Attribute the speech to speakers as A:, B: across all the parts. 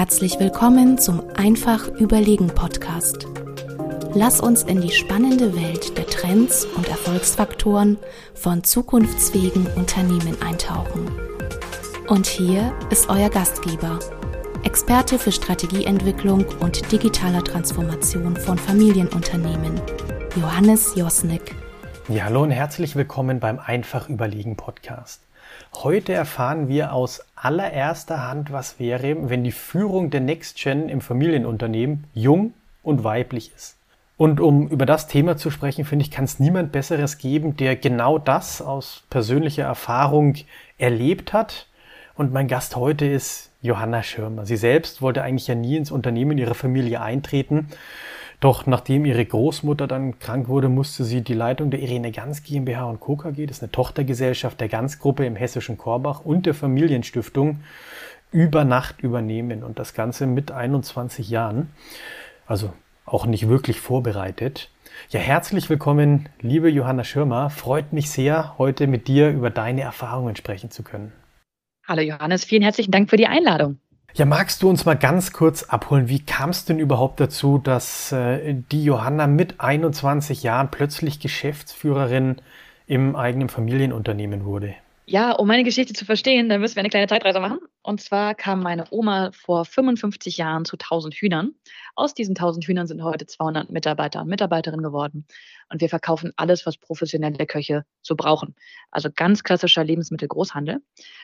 A: Herzlich willkommen zum Einfach Überlegen Podcast. Lass uns in die spannende Welt der Trends und Erfolgsfaktoren von zukunftsfähigen Unternehmen eintauchen. Und hier ist euer Gastgeber, Experte für Strategieentwicklung und digitaler Transformation von Familienunternehmen, Johannes Josnick.
B: Ja, hallo und herzlich willkommen beim Einfach Überlegen Podcast. Heute erfahren wir aus allererster Hand, was wäre, wenn die Führung der Next Gen im Familienunternehmen jung und weiblich ist. Und um über das Thema zu sprechen, finde ich, kann es niemand Besseres geben, der genau das aus persönlicher Erfahrung erlebt hat. Und mein Gast heute ist Johanna Schirmer. Sie selbst wollte eigentlich ja nie ins Unternehmen ihrer Familie eintreten. Doch nachdem ihre Großmutter dann krank wurde, musste sie die Leitung der Irene Ganz GmbH & Co. KG, das ist eine Tochtergesellschaft der Ganz-Gruppe im hessischen Korbach und der Familienstiftung, über Nacht übernehmen. Und das Ganze mit 21 Jahren. Also auch nicht wirklich vorbereitet. Ja, herzlich willkommen, liebe Johanna Schirmer. Freut mich sehr, heute mit dir über deine Erfahrungen sprechen zu können.
C: Hallo Johannes, vielen herzlichen Dank für die Einladung.
B: Ja, magst du uns mal ganz kurz abholen, wie kam es denn überhaupt dazu, dass die Johanna mit 21 Jahren plötzlich Geschäftsführerin im eigenen Familienunternehmen wurde?
C: Ja, um meine Geschichte zu verstehen, dann müssen wir eine kleine Zeitreise machen. Und zwar kam meine Oma vor 55 Jahren zu 1000 Hühnern. Aus diesen 1000 Hühnern sind heute 200 Mitarbeiter und Mitarbeiterinnen geworden. Und wir verkaufen alles, was professionelle Köche so brauchen. Also ganz klassischer Lebensmittelgroßhandel.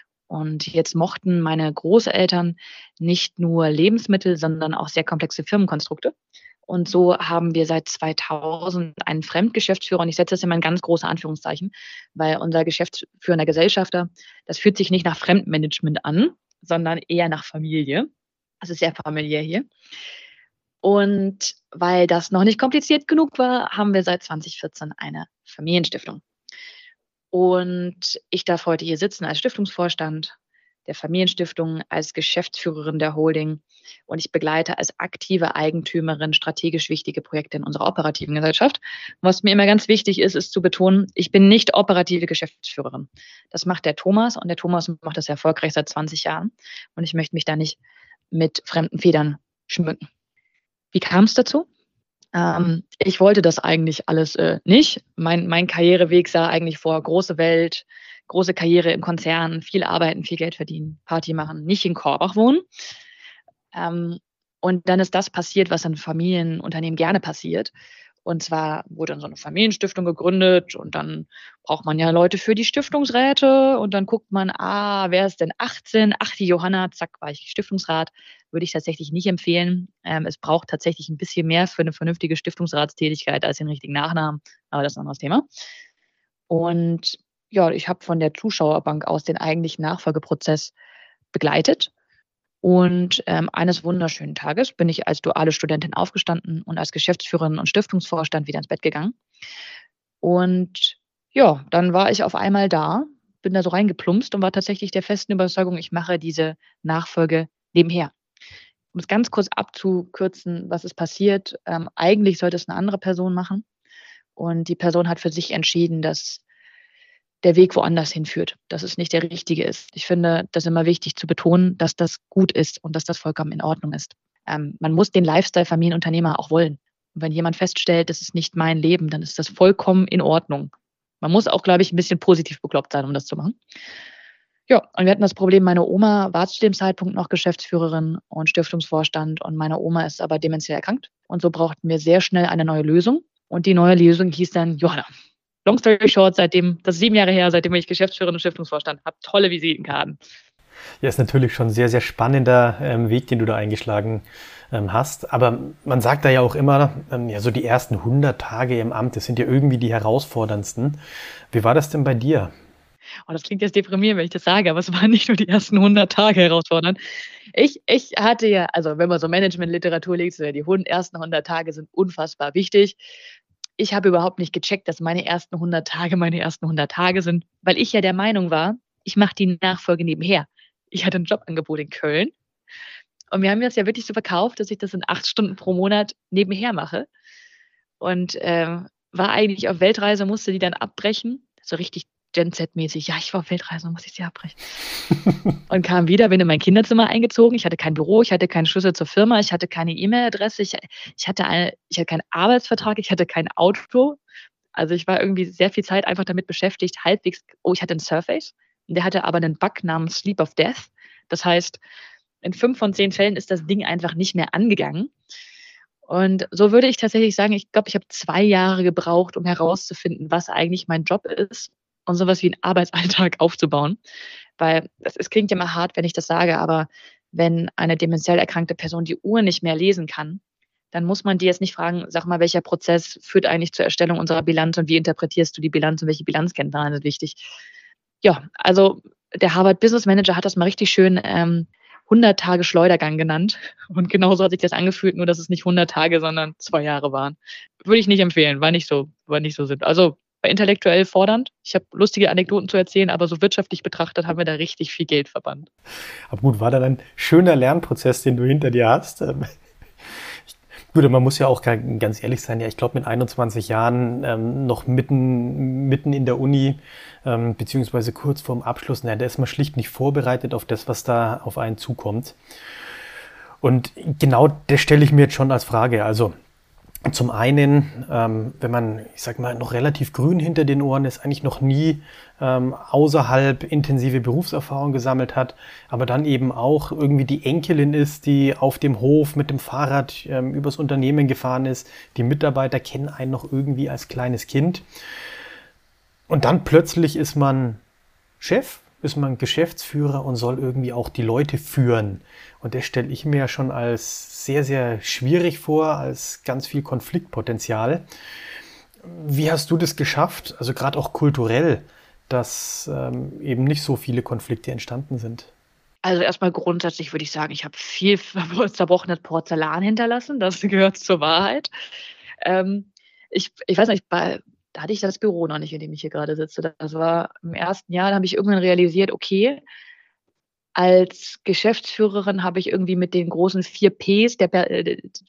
C: Und jetzt mochten meine Großeltern nicht nur Lebensmittel, sondern auch sehr komplexe Firmenkonstrukte. Und so haben wir seit 2000 einen Fremdgeschäftsführer, und ich setze das immer in ganz große Anführungszeichen, weil unser geschäftsführender Gesellschafter, das fühlt sich nicht nach Fremdmanagement an, sondern eher nach Familie. Das ist sehr familiär hier. Und weil das noch nicht kompliziert genug war, haben wir seit 2014 eine Familienstiftung. Und ich darf heute hier sitzen als Stiftungsvorstand der Familienstiftung, als Geschäftsführerin der Holding, und ich begleite als aktive Eigentümerin strategisch wichtige Projekte in unserer operativen Gesellschaft. Was mir immer ganz wichtig ist, ist zu betonen, ich bin nicht operative Geschäftsführerin. Das macht der Thomas, und der Thomas macht das erfolgreich seit 20 Jahren, und ich möchte mich da nicht mit fremden Federn schmücken. Wie kam es dazu? Ich wollte das eigentlich alles nicht. Mein Karriereweg sah eigentlich vor: große Welt, große Karriere im Konzern, viel arbeiten, viel Geld verdienen, Party machen, nicht in Korbach wohnen. Und dann ist das passiert, was in Familienunternehmen gerne passiert. Und zwar wurde dann so eine Familienstiftung gegründet, und dann braucht man ja Leute für die Stiftungsräte, und dann guckt man, wer ist denn 18? Ach, die Johanna, zack, war ich Stiftungsrat. Würde ich tatsächlich nicht empfehlen. Es braucht tatsächlich ein bisschen mehr für eine vernünftige Stiftungsratstätigkeit als den richtigen Nachnamen, aber das ist ein anderes Thema. Und ja, ich habe von der Zuschauerbank aus den eigentlichen Nachfolgeprozess begleitet. Und eines wunderschönen Tages bin ich als duale Studentin aufgestanden und als Geschäftsführerin und Stiftungsvorstand wieder ins Bett gegangen. Und ja, dann war ich auf einmal da, bin da so reingeplumpst und war tatsächlich der festen Überzeugung, ich mache diese Nachfolge nebenher. Um es ganz kurz abzukürzen, was ist passiert? Eigentlich sollte es eine andere Person machen. Und die Person hat für sich entschieden, dass der Weg woanders hinführt, dass es nicht der richtige ist. Ich finde das immer wichtig zu betonen, dass das gut ist und dass das vollkommen in Ordnung ist. Man muss den Lifestyle Familienunternehmer auch wollen. Und wenn jemand feststellt, das ist nicht mein Leben, dann ist das vollkommen in Ordnung. Man muss auch, glaube ich, ein bisschen positiv bekloppt sein, um das zu machen. Ja, und wir hatten das Problem, meine Oma war zu dem Zeitpunkt noch Geschäftsführerin und Stiftungsvorstand, und meine Oma ist aber dementiell erkrankt. Und so brauchten wir sehr schnell eine neue Lösung. Und die neue Lösung hieß dann Johanna. Long story short, das ist 7 Jahre her, seitdem ich Geschäftsführerin und Stiftungsvorstand habe. Tolle Visitenkarten.
B: Ja, ist natürlich schon ein sehr, sehr spannender Weg, den du da eingeschlagen hast. Aber man sagt da ja auch immer, so die ersten 100 Tage im Amt, das sind ja irgendwie die herausforderndsten. Wie war das denn bei dir?
C: Oh, das klingt jetzt deprimierend, wenn ich das sage, aber es waren nicht nur die ersten 100 Tage herausfordernd. Ich hatte ja, also wenn man so Management-Literatur liest, die ersten 100 Tage sind unfassbar wichtig. Ich habe überhaupt nicht gecheckt, dass meine ersten 100 Tage sind, weil ich ja der Meinung war, ich mache die Nachfolge nebenher. Ich hatte ein Jobangebot in Köln, und wir haben das ja wirklich so verkauft, dass ich das in 8 Stunden pro Monat nebenher mache, und war eigentlich auf Weltreise, musste die dann abbrechen. So richtig Gen Z-mäßig, ja, ich war auf Weltreise, muss ich sie abbrechen. Und kam wieder, bin in mein Kinderzimmer eingezogen. Ich hatte kein Büro, ich hatte keinen Schlüssel zur Firma, ich hatte keine E-Mail-Adresse, ich hatte keinen Arbeitsvertrag, ich hatte kein Auto. Also ich war irgendwie sehr viel Zeit einfach damit beschäftigt, halbwegs, ich hatte einen Surface, der hatte aber einen Bug namens Sleep of Death. Das heißt, in 5 von 10 Fällen ist das Ding einfach nicht mehr angegangen. Und so würde ich tatsächlich sagen, ich glaube, ich habe 2 Jahre gebraucht, um herauszufinden, was eigentlich mein Job ist und sowas wie 'n Arbeitsalltag aufzubauen. Weil es klingt ja immer hart, wenn ich das sage, aber wenn eine dementiell erkrankte Person die Uhr nicht mehr lesen kann, dann muss man die jetzt nicht fragen: „Sag mal, welcher Prozess führt eigentlich zur Erstellung unserer Bilanz und wie interpretierst du die Bilanz und welche Bilanzkennzahlen sind wichtig?“ Ja, also der Harvard Business Manager hat das mal richtig schön, 100 Tage Schleudergang genannt. Und genauso hat sich das angefühlt, nur dass es nicht 100 Tage, sondern 2 Jahre waren. Würde ich nicht empfehlen, war nicht so simpel. Also, war intellektuell fordernd. Ich habe lustige Anekdoten zu erzählen, aber so wirtschaftlich betrachtet haben wir da richtig viel Geld verbannt.
B: Aber gut, war dann ein schöner Lernprozess, den du hinter dir hast. Gut, man muss ja auch ganz ehrlich sein, ja, ich glaube mit 21 Jahren noch mitten in der Uni, beziehungsweise kurz vorm Abschluss, da ist man schlicht nicht vorbereitet auf das, was da auf einen zukommt. Und genau das stelle ich mir jetzt schon als Frage. Also zum einen, wenn man, ich sag mal, noch relativ grün hinter den Ohren ist, eigentlich noch nie außerhalb intensive Berufserfahrung gesammelt hat, aber dann eben auch irgendwie die Enkelin ist, die auf dem Hof mit dem Fahrrad übers Unternehmen gefahren ist. Die Mitarbeiter kennen einen noch irgendwie als kleines Kind. Und dann plötzlich ist man Chef, ist man Geschäftsführer und soll irgendwie auch die Leute führen. Und das stelle ich mir ja schon als sehr, sehr schwierig vor, als ganz viel Konfliktpotenzial. Wie hast du das geschafft, also gerade auch kulturell, dass eben nicht so viele Konflikte entstanden sind?
C: Also, erstmal grundsätzlich würde ich sagen, ich habe viel zerbrochenes Porzellan hinterlassen. Das gehört zur Wahrheit. Ich weiß nicht, da hatte ich das Büro noch nicht, in dem ich hier gerade sitze. Das war im 1. Jahr, da habe ich irgendwann realisiert, okay, als Geschäftsführerin habe ich irgendwie mit den großen 4 Ps der Per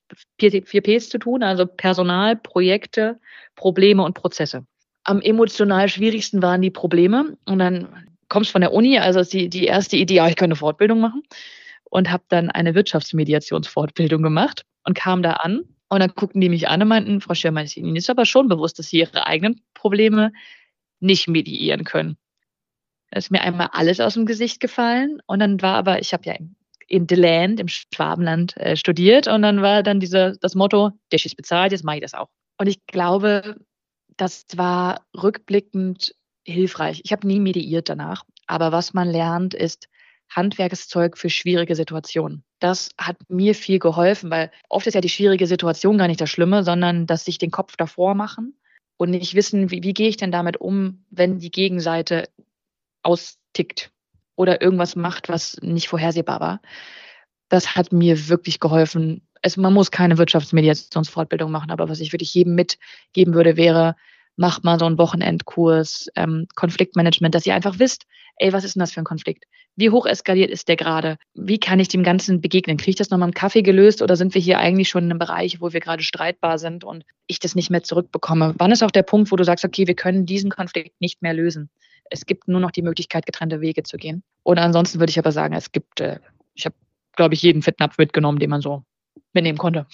C: 4 Ps zu tun, also Personal, Projekte, Probleme und Prozesse. Am emotional schwierigsten waren die Probleme und dann kommst von der Uni, also ist die erste Idee, ich könnte 'ne Fortbildung machen und habe dann eine Wirtschaftsmediationsfortbildung gemacht und kam da an und dann guckten die mich an und meinten: „Frau Schirmer, Ihnen ist aber schon bewusst, dass Sie Ihre eigenen Probleme nicht mediieren können.“ Da ist mir einmal alles aus'm Gesicht gefallen und dann war aber ich habe ja in the Land, im Schwabenland, studiert und dann war dann das Motto: „Der ist bezahlt, jetzt mache ich das auch.“ Und ich glaube, das war rückblickend hilfreich. Ich habe nie mediiert danach, aber was man lernt, ist Handwerkszeug für schwierige Situationen. Das hat mir viel geholfen, weil oft ist ja die schwierige Situation gar nicht das Schlimme, sondern dass sich den Kopf davor machen und nicht wissen, wie gehe ich denn damit um, wenn die Gegenseite austickt oder irgendwas macht, was nicht vorhersehbar war. Das hat mir wirklich geholfen. Man muss keine Wirtschaftsmediationsfortbildung machen, aber was ich wirklich jedem mitgeben würde, wäre, macht mal so 'n Wochenendkurs, Konfliktmanagement, dass ihr einfach wisst: „Ey, was ist 'n das für 'n Konflikt? Wie hoch eskaliert ist der grade? Wie kann ich dem Ganzen begegnen? Kriege ich das noch mal im Kaffee gelöst oder sind wir hier eigentlich schon in 'nem Bereich, wo wir grade streitbar sind und ich das nicht mehr zurückbekomme? Wann ist auch der Punkt, wo du sagst: „Okay, wir können diesen Konflikt nicht mehr lösen. Es gibt nur noch die Möglichkeit, getrennte Wege zu gehen.“ Und ansonsten würde ich aber sagen, ich habe, glaube ich, jeden Fettnapf mitgenommen, den man so mitnehmen konnte.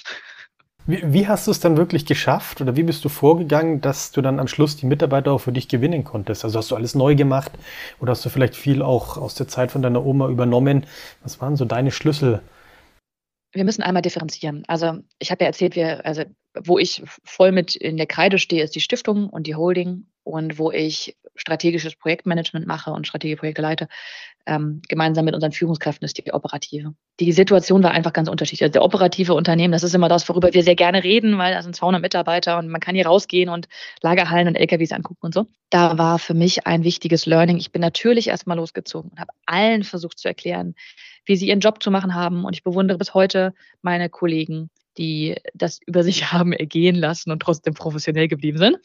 B: Wie hast du es dann wirklich geschafft oder wie bist du vorgegangen, dass du dann am Schluss die Mitarbeiter auch für dich gewinnen konntest? Also hast du alles neu gemacht oder hast du vielleicht viel auch aus der Zeit von deiner Oma übernommen? Was waren so deine Schlüssel?
C: Wir müssen einmal differenzieren. Also, ich habe ja erzählt, wo ich voll mit in der Kreide stehe, ist die Stiftung und die Holding und wo ich strategisches Projektmanagement mache und strategische Projekte leite, gemeinsam mit unseren Führungskräften ist die operative. Die Situation war einfach ganz unterschiedlich. Also, der operative Unternehmen, das ist immer das, worüber wir sehr gerne reden, weil da sind 200 Mitarbeiter und man kann hier rausgehen und Lagerhallen und LKWs angucken und so. Da war für mich ein wichtiges Learning. Ich bin natürlich erst mal losgezogen und habe allen versucht zu erklären, wie sie ihren Job zu machen haben. Und ich bewundere bis heute meine Kollegen, die das über sich haben ergehen lassen und trotzdem professionell geblieben sind.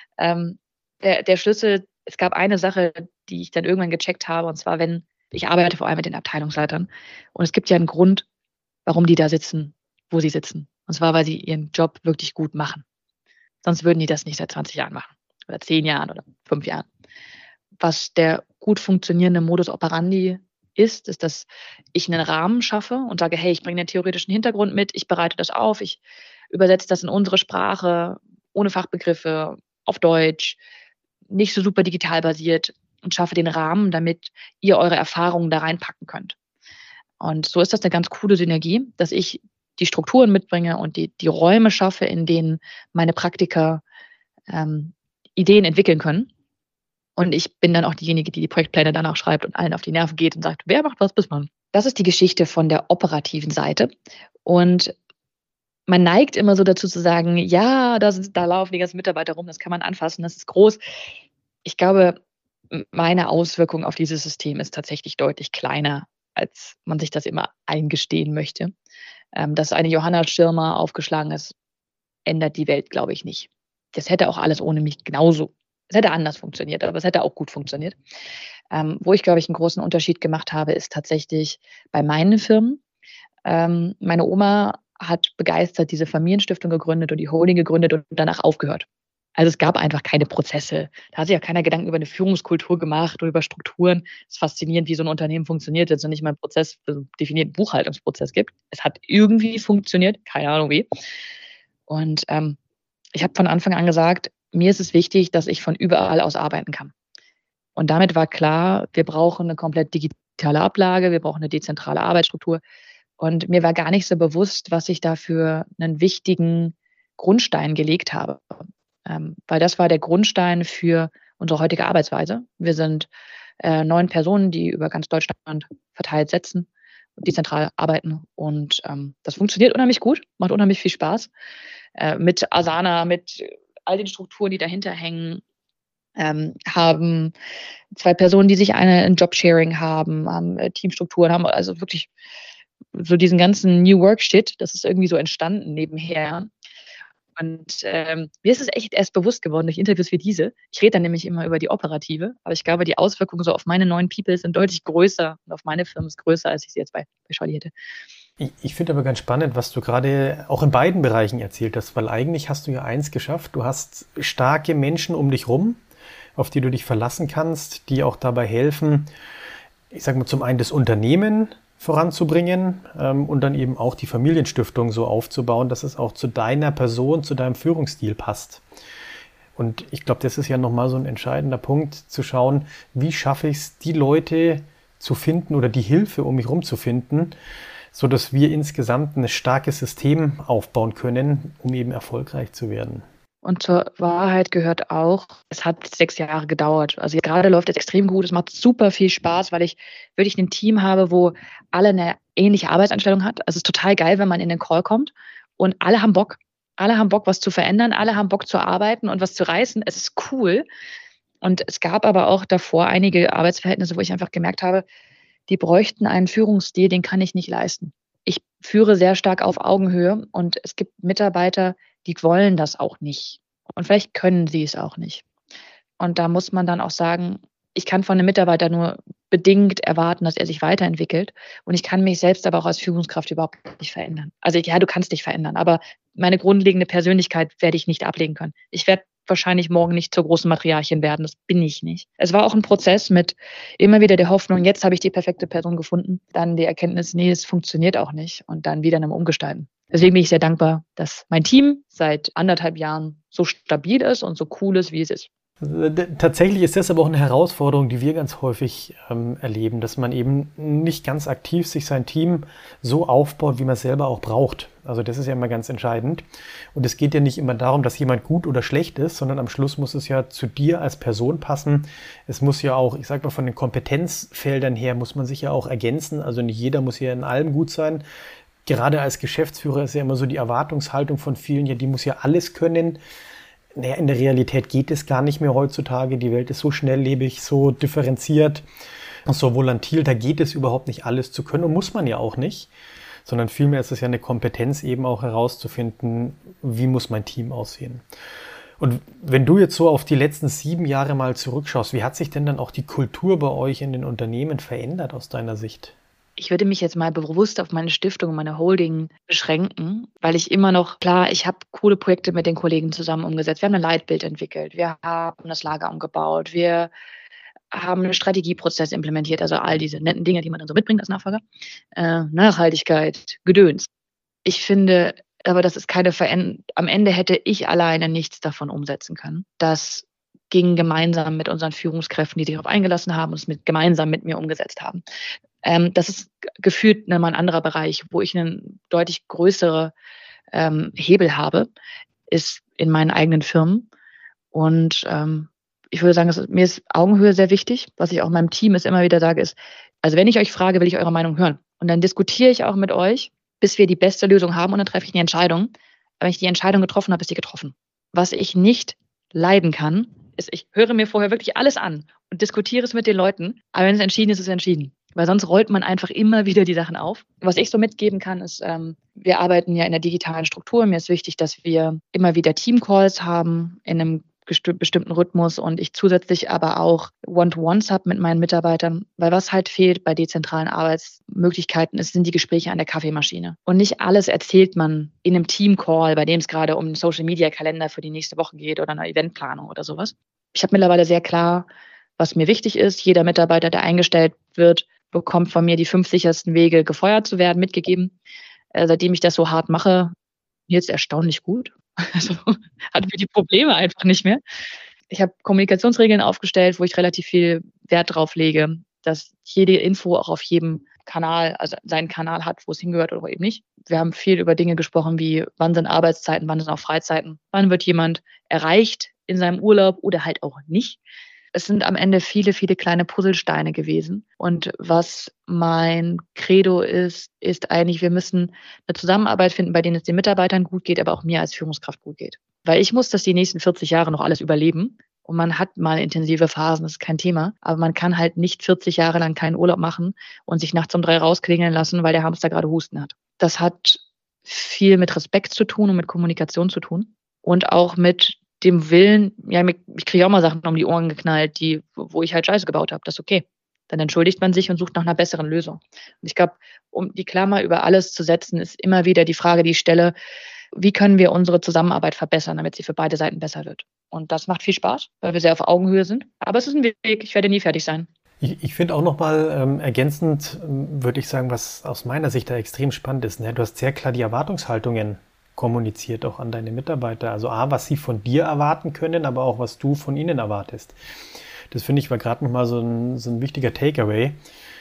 C: Der Schlüssel, es gab eine Sache, die ich dann irgendwann gecheckt habe, und zwar, wenn ich arbeite vor allem mit den Abteilungsleitern. Und es gibt ja einen Grund, warum die da sitzen, wo sie sitzen. Und zwar, weil sie ihren Job wirklich gut machen. Sonst würden die das nicht seit 20 Jahren machen oder 10 Jahren oder 5 Jahren. was der gut funktionierende Modus operandi ist, dass ich einen Rahmen schaffe und sage, hey, ich bringe den theoretischen Hintergrund mit, ich bereite das auf, ich übersetze das in unsere Sprache, ohne Fachbegriffe, auf Deutsch, nicht so super digital basiert und schaffe den Rahmen, damit ihr eure Erfahrungen da reinpacken könnt. Und so ist das eine ganz coole Synergie, dass ich die Strukturen mitbringe und die Räume schaffe, in denen meine Praktiker Ideen entwickeln können. Und ich bin dann auch diejenige, die die Projektpläne danach schreibt und allen auf die Nerven geht und sagt, wer macht was bis wann. Das ist die Geschichte von der operativen Seite. Und man neigt immer so dazu zu sagen, ja, da laufen die ganzen Mitarbeiter rum, das kann man anfassen, das ist groß. Ich glaube, meine Auswirkung auf dieses System ist tatsächlich deutlich kleiner, als man sich das immer eingestehen möchte. Dass eine Johanna Schirmer aufgeschlagen ist, ändert die Welt, glaube ich, nicht. Das hätte auch alles ohne mich genauso. Es hätte anders funktioniert, aber es hätte auch gut funktioniert. Wo ich, glaube ich, einen großen Unterschied gemacht habe, ist tatsächlich bei meinen Firmen. Meine Oma hat begeistert diese Familienstiftung gegründet und die Holding gegründet und danach aufgehört. Also es gab einfach keine Prozesse. Da hat sich ja keiner Gedanken über eine Führungskultur gemacht oder über Strukturen. Es ist faszinierend, wie so ein Unternehmen funktioniert, jetzt noch nicht mal einen Prozess, also einen definierten Buchhaltungsprozess gibt. Es hat irgendwie funktioniert, keine Ahnung wie. Und ich habe von Anfang an gesagt, mir ist es wichtig, dass ich von überall aus arbeiten kann. Und damit war klar, wir brauchen eine komplett digitale Ablage, wir brauchen eine dezentrale Arbeitsstruktur. Und mir war gar nicht so bewusst, was ich da für einen wichtigen Grundstein gelegt habe. Weil das war der Grundstein für unsere heutige Arbeitsweise. Wir sind 9 Personen, die über ganz Deutschland verteilt sitzen, dezentral arbeiten. Und das funktioniert unheimlich gut, macht unheimlich viel Spaß. Mit Asana, mit all den Strukturen, die dahinter hängen, haben 2 Personen, die sich ein Jobsharing haben Teamstrukturen, haben also wirklich so diesen ganzen New Work Shit, das ist irgendwie so entstanden nebenher. Und mir ist es echt erst bewusst geworden durch Interviews wie diese. Ich rede dann nämlich immer über die operative, aber ich glaube, die Auswirkungen so auf meine 9 People sind deutlich größer und auf meine Firma ist größer, als ich sie jetzt bei Scholli hätte.
B: Ich finde aber ganz spannend, was du gerade auch in beiden Bereichen erzählt hast, weil eigentlich hast du ja eins geschafft. Du hast starke Menschen um dich rum, auf die du dich verlassen kannst, die auch dabei helfen, ich sage mal, zum einen das Unternehmen voranzubringen und dann eben auch die Familienstiftung so aufzubauen, dass es auch zu deiner Person, zu deinem Führungsstil passt. Und ich glaube, das ist ja nochmal so ein entscheidender Punkt, zu schauen, wie schaffe ich es, die Leute zu finden oder die Hilfe um mich herum zu finden, sodass wir insgesamt ein starkes System aufbauen können, um eben erfolgreich zu werden.
C: Und zur Wahrheit gehört auch, es hat 6 Jahre gedauert. Also gerade läuft es extrem gut, es macht super viel Spaß, weil ich wirklich ein Team habe, wo alle eine ähnliche Arbeitseinstellung hat. Also es ist total geil, wenn man in den Call kommt und alle haben Bock. Alle haben Bock, was zu verändern, alle haben Bock zu arbeiten und was zu reißen. Es ist cool. Und es gab aber auch davor einige Arbeitsverhältnisse, wo ich einfach gemerkt habe, die bräuchten einen Führungsstil, den kann ich nicht leisten. Ich führe sehr stark auf Augenhöhe und es gibt Mitarbeiter, die wollen das auch nicht. Und vielleicht können sie es auch nicht. Und da muss man dann auch sagen, ich kann von einem Mitarbeiter nur bedingt erwarten, dass er sich weiterentwickelt. Und ich kann mich selbst aber auch als Führungskraft überhaupt nicht verändern. Also ja, du kannst dich verändern, aber meine grundlegende Persönlichkeit werde ich nicht ablegen können. Ich werde wahrscheinlich morgen nicht zur großen Matriarchin werden. Das bin ich nicht. Es war auch ein Prozess mit immer wieder der Hoffnung, jetzt habe ich die perfekte Person gefunden. Dann die Erkenntnis, nee, es funktioniert auch nicht. Und dann wieder einem Umgestalten. Deswegen bin ich sehr dankbar, dass mein Team seit 1,5 Jahren so stabil ist und so cool ist, wie es ist.
B: Tatsächlich ist das aber auch eine Herausforderung, die wir ganz häufig erleben, dass man eben nicht ganz aktiv sich sein Team so aufbaut, wie man es selber auch braucht. Also das ist ja immer ganz entscheidend. Und es geht ja nicht immer darum, dass jemand gut oder schlecht ist, sondern am Schluss muss es ja zu dir als Person passen. Es muss ja auch, ich sage mal, von den Kompetenzfeldern her muss man sich ja auch ergänzen. Also nicht jeder muss ja in allem gut sein. Gerade als Geschäftsführer ist ja immer so die Erwartungshaltung von vielen, ja, die muss ja alles können. Naja, in der Realität geht es gar nicht mehr heutzutage. Die Welt ist so schnelllebig, so differenziert, so volatil. Da geht es überhaupt nicht, alles zu können und muss man ja auch nicht. Sondern vielmehr ist es ja eine Kompetenz, eben auch herauszufinden, wie muss mein Team aussehen. Und wenn du jetzt so auf die letzten 7 Jahre mal zurückschaust, wie hat sich denn dann auch die Kultur bei euch in den Unternehmen verändert aus deiner Sicht?
C: Ich würde mich jetzt mal bewusst auf meine Stiftung und meine Holding beschränken, weil ich immer noch, klar, ich habe coole Projekte mit den Kollegen zusammen umgesetzt. Wir haben ein Leitbild entwickelt, wir haben das Lager umgebaut, wir haben einen Strategieprozess implementiert, also all diese netten Dinge, die man dann so mitbringt als Nachfolger. Nachhaltigkeit, Gedöns. Ich finde, aber das ist keine Veränderung. Am Ende hätte ich alleine nichts davon umsetzen können. Das ging gemeinsam mit unseren Führungskräften, die sich darauf eingelassen haben und es gemeinsam mit mir umgesetzt haben. Das ist gefühlt mal ein anderer Bereich, wo ich einen deutlich größere Hebel habe, ist in meinen eigenen Firmen. Und ich würde sagen, mir ist Augenhöhe sehr wichtig. Was ich auch meinem Team immer wieder sage, ist, also wenn ich euch frage, will ich eure Meinung hören. Und dann diskutiere ich auch mit euch, bis wir die beste Lösung haben und dann treffe ich eine Entscheidung. Aber wenn ich die Entscheidung getroffen habe, ist die getroffen. Was ich nicht leiden kann, ist, ich höre mir vorher wirklich alles an und diskutiere es mit den Leuten. Aber wenn es entschieden ist, ist es entschieden. Weil sonst rollt man einfach immer wieder die Sachen auf. Was ich so mitgeben kann, ist, wir arbeiten ja in der digitalen Struktur. Mir ist wichtig, dass wir immer wieder Teamcalls haben in einem bestimmten Rhythmus und ich zusätzlich aber auch One-to-Ones habe mit meinen Mitarbeitern, weil was halt fehlt bei dezentralen Arbeitsmöglichkeiten sind die Gespräche an der Kaffeemaschine. Und nicht alles erzählt man in einem Team-Call, bei dem es gerade um einen Social-Media-Kalender für die nächste Woche geht oder eine Eventplanung oder sowas. Ich habe mittlerweile sehr klar, was mir wichtig ist. Jeder Mitarbeiter, der eingestellt wird, bekommt von mir die 5 sichersten Wege, gefeuert zu werden, mitgegeben. Seitdem ich das so hart mache, jetzt erstaunlich gut. Also hatten wir die Probleme einfach nicht mehr. Ich habe Kommunikationsregeln aufgestellt, wo ich relativ viel Wert drauf lege, dass jede Info auch auf jedem Kanal, also seinen Kanal hat, wo es hingehört oder eben nicht. Wir haben viel über Dinge gesprochen wie, wann sind Arbeitszeiten, wann sind auch Freizeiten, wann wird jemand erreicht in seinem Urlaub oder halt auch nicht. Es sind am Ende viele, viele kleine Puzzlesteine gewesen. Und was mein Credo ist eigentlich, wir müssen eine Zusammenarbeit finden, bei denen es den Mitarbeitern gut geht, aber auch mir als Führungskraft gut geht. Weil ich muss das die nächsten 40 Jahre noch alles überleben. Und man hat mal intensive Phasen, das ist kein Thema. Aber man kann halt nicht 40 Jahre lang keinen Urlaub machen und sich nachts um 3 rausklingeln lassen, weil der Hamster gerade Husten hat. Das hat viel mit Respekt zu tun und mit Kommunikation zu tun. Und auch mit dem Willen, ja, ich kriege auch mal Sachen um die Ohren geknallt, wo ich halt Scheiße gebaut habe. Das ist okay. Dann entschuldigt man sich und sucht nach einer besseren Lösung. Und ich glaube, um die Klammer über alles zu setzen, ist immer wieder die Frage, die ich stelle, wie können wir unsere Zusammenarbeit verbessern, damit sie für beide Seiten besser wird. Und das macht viel Spaß, weil wir sehr auf Augenhöhe sind. Aber es ist ein Weg, ich werde nie fertig sein.
B: Ich finde auch nochmal ergänzend, würde ich sagen, was aus meiner Sicht da extrem spannend ist. Ne? Du hast sehr klar die Erwartungshaltungen kommuniziert auch an deine Mitarbeiter. Also A, was sie von dir erwarten können, aber auch was du von ihnen erwartest. Das finde ich war gerade nochmal so ein wichtiger Takeaway.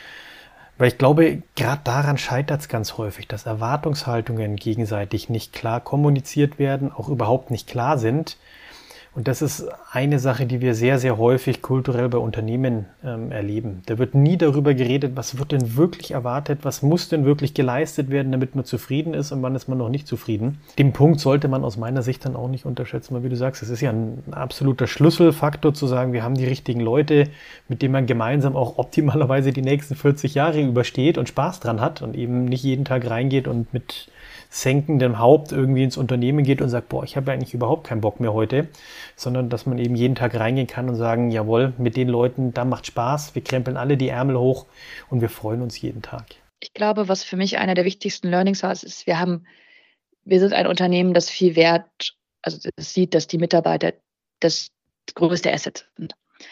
B: Weil ich glaube, gerade daran scheitert es ganz häufig, dass Erwartungshaltungen gegenseitig nicht klar kommuniziert werden, auch überhaupt nicht klar sind. Und das ist eine Sache, die wir sehr, sehr häufig kulturell bei Unternehmen erleben. Da wird nie darüber geredet, was wird denn wirklich erwartet, was muss denn wirklich geleistet werden, damit man zufrieden ist und wann ist man noch nicht zufrieden. Den Punkt sollte man aus meiner Sicht dann auch nicht unterschätzen, weil wie du sagst, es ist ja ein absoluter Schlüsselfaktor zu sagen, wir haben die richtigen Leute, mit denen man gemeinsam auch optimalerweise die nächsten 40 Jahre übersteht und Spaß dran hat und eben nicht jeden Tag reingeht und mit senkendem Haupt irgendwie ins Unternehmen geht und sagt, boah, ich habe eigentlich überhaupt keinen Bock mehr heute, sondern dass man eben jeden Tag reingehen kann und sagen, jawohl, mit den Leuten, da macht Spaß, wir krempeln alle die Ärmel hoch und wir freuen uns jeden Tag.
C: Ich glaube, was für mich einer der wichtigsten Learnings war, ist, wir sind ein Unternehmen, das viel Wert, also das sieht, dass die Mitarbeiter das größte Asset sind.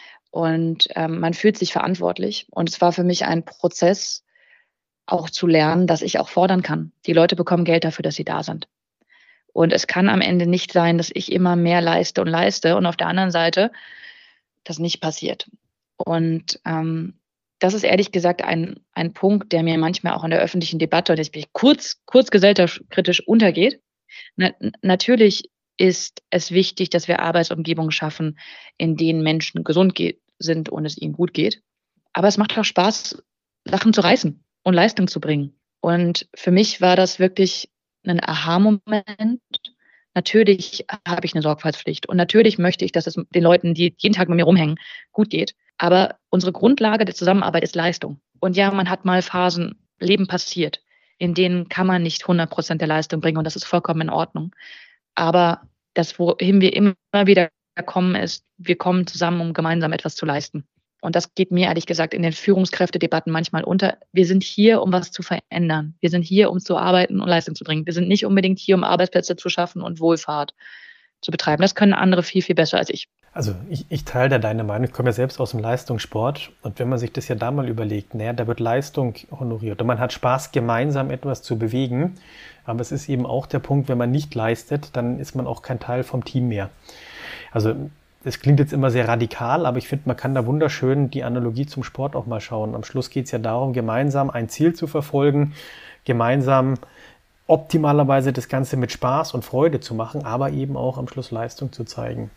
C: Und man fühlt sich verantwortlich. Und es war für mich ein Prozess, auch zu lernen, dass ich auch fordern kann. Die Leute bekommen Geld dafür, dass sie da sind. Und es kann am Ende nicht sein, dass ich immer mehr leiste und auf der anderen Seite das nicht passiert. Und das ist ehrlich gesagt ein Punkt, der mir manchmal auch in der öffentlichen Debatte, und jetzt bin ich kurz gesellschaftskritisch untergeht. Natürlich ist es wichtig, dass wir Arbeitsumgebungen schaffen, in denen Menschen gesund sind und es ihnen gut geht. Aber es macht auch Spaß, Sachen zu reißen und Leistung zu bringen. Und für mich war das wirklich ein Aha-Moment. Natürlich habe ich eine Sorgfaltspflicht und natürlich möchte ich, dass es den Leuten, die jeden Tag mit mir rumhängen, gut geht. Aber unsere Grundlage der Zusammenarbeit ist Leistung. Und ja, man hat mal Phasen, Leben passiert, in denen kann man nicht 100% der Leistung bringen und das ist vollkommen in Ordnung. Aber das, wohin wir immer wieder kommen, ist, wir kommen zusammen, um gemeinsam etwas zu leisten. Und das geht mir ehrlich gesagt in den Führungskräftedebatten manchmal unter. Wir sind hier, um was zu verändern. Wir sind hier, um zu arbeiten und Leistung zu bringen. Wir sind nicht unbedingt hier, um Arbeitsplätze zu schaffen und Wohlfahrt. zu betreiben. Das können andere viel, viel besser als ich.
B: Also ich teile da deine Meinung. Ich komme ja selbst aus dem Leistungssport. Und wenn man sich das ja da mal überlegt, naja, da wird Leistung honoriert und man hat Spaß, gemeinsam etwas zu bewegen. Aber es ist eben auch der Punkt, wenn man nicht leistet, dann ist man auch kein Teil vom Team mehr. Also das klingt jetzt immer sehr radikal, aber ich finde, man kann da wunderschön die Analogie zum Sport auch mal schauen. Am Schluss geht es ja darum, gemeinsam ein Ziel zu verfolgen, gemeinsam optimalerweise das Ganze mit Spaß und Freude zu machen, aber eben auch am Schluss Leistung zu zeigen.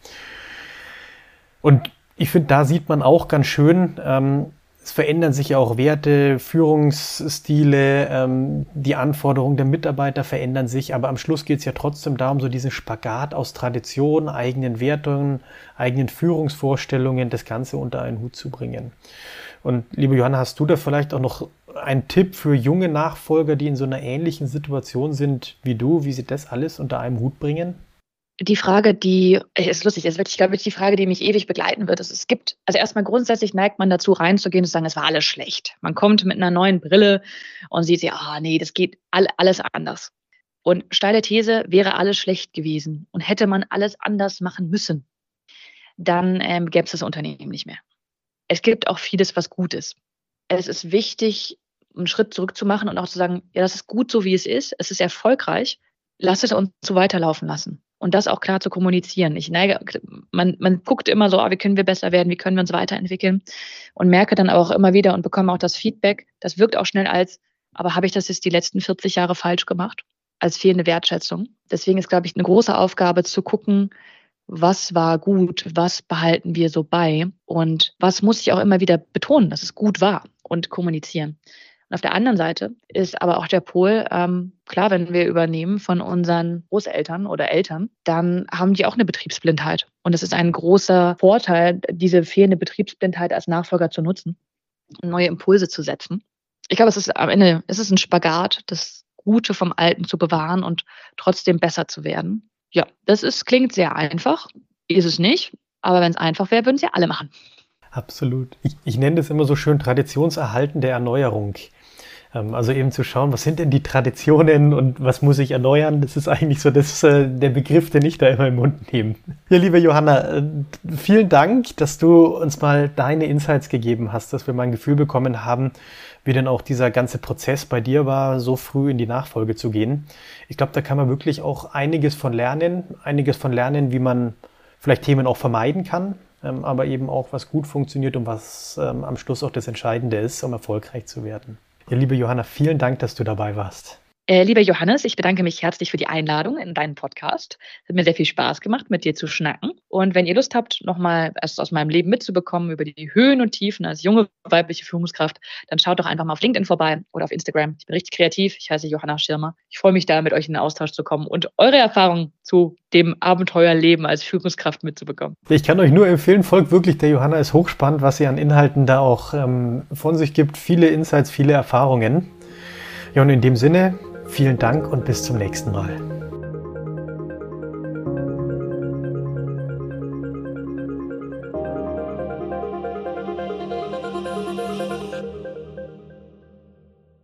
B: Und ich finde, da sieht man auch ganz schön, es verändern sich ja auch Werte, Führungsstile, die Anforderungen der Mitarbeiter verändern sich, aber am Schluss geht es ja trotzdem darum, so diesen Spagat aus Tradition, eigenen Wertungen, eigenen Führungsvorstellungen, das Ganze unter einen Hut zu bringen. Und liebe Johanna, hast du da vielleicht auch noch einen Tipp für junge Nachfolger, die in so einer ähnlichen Situation sind wie du, wie sie das alles unter einem Hut bringen?
C: Die Frage, die ist lustig, ist wirklich, glaube ich, die Frage, die mich ewig begleiten wird. Es gibt, also erstmal grundsätzlich neigt man dazu, reinzugehen und zu sagen, es war alles schlecht. Man kommt mit einer neuen Brille und sieht sich, nee, das geht alles anders. Und steile These, wäre alles schlecht gewesen und hätte man alles anders machen müssen, dann gäbe es das Unternehmen nicht mehr. Es gibt auch vieles, was gut ist. Es ist wichtig, einen Schritt zurück zu machen und auch zu sagen, ja, das ist gut so, wie es ist ist erfolgreich, lasst es uns so weiterlaufen lassen. Und das auch klar zu kommunizieren. Man guckt immer so, wie können wir besser werden, wie können wir uns weiterentwickeln und merke dann auch immer wieder und bekomme auch das Feedback, das wirkt auch schnell aber habe ich das jetzt die letzten 40 Jahre falsch gemacht? Als fehlende Wertschätzung. Deswegen ist, glaube ich, eine große Aufgabe zu gucken, was war gut, was behalten wir so bei und was muss ich auch immer wieder betonen, dass es gut war und kommunizieren. Und auf der anderen Seite ist aber auch der Pol, klar, wenn wir übernehmen von unseren Großeltern oder Eltern, dann haben die auch eine Betriebsblindheit. Und es ist ein großer Vorteil, diese fehlende Betriebsblindheit als Nachfolger zu nutzen und neue Impulse zu setzen. Ich glaube, am Ende ist es ein Spagat, das Gute vom Alten zu bewahren und trotzdem besser zu werden. Ja, klingt sehr einfach, ist es nicht. Aber wenn es einfach wäre, würden es ja alle machen.
B: Absolut. Ich nenne das immer so schön Traditionserhalten der Erneuerung. Also eben zu schauen, was sind denn die Traditionen und was muss ich erneuern? Das ist eigentlich so der Begriff, den ich da immer im Mund nehme. Ja, liebe Johanna, vielen Dank, dass du uns mal deine Insights gegeben hast, dass wir mal ein Gefühl bekommen haben, wie denn auch dieser ganze Prozess bei dir war, so früh in die Nachfolge zu gehen. Ich glaube, da kann man wirklich auch einiges von lernen, wie man vielleicht Themen auch vermeiden kann, aber eben auch, was gut funktioniert und was am Schluss auch das Entscheidende ist, um erfolgreich zu werden. Ja, liebe Johanna, vielen Dank, dass du dabei warst.
C: Lieber Johannes, ich bedanke mich herzlich für die Einladung in deinen Podcast. Es hat mir sehr viel Spaß gemacht, mit dir zu schnacken. Und wenn ihr Lust habt, nochmal etwas aus meinem Leben mitzubekommen über die Höhen und Tiefen als junge weibliche Führungskraft, dann schaut doch einfach mal auf LinkedIn vorbei oder auf Instagram. Ich bin richtig kreativ. Ich heiße Johanna Schirmer. Ich freue mich da, mit euch in den Austausch zu kommen und eure Erfahrungen zu dem Abenteuerleben als Führungskraft mitzubekommen.
B: Ich kann euch nur empfehlen, folgt wirklich der Johanna, ist hochspannend, was sie an Inhalten da auch von sich gibt. Viele Insights, viele Erfahrungen. Ja, und in dem Sinne, vielen Dank und bis zum nächsten Mal.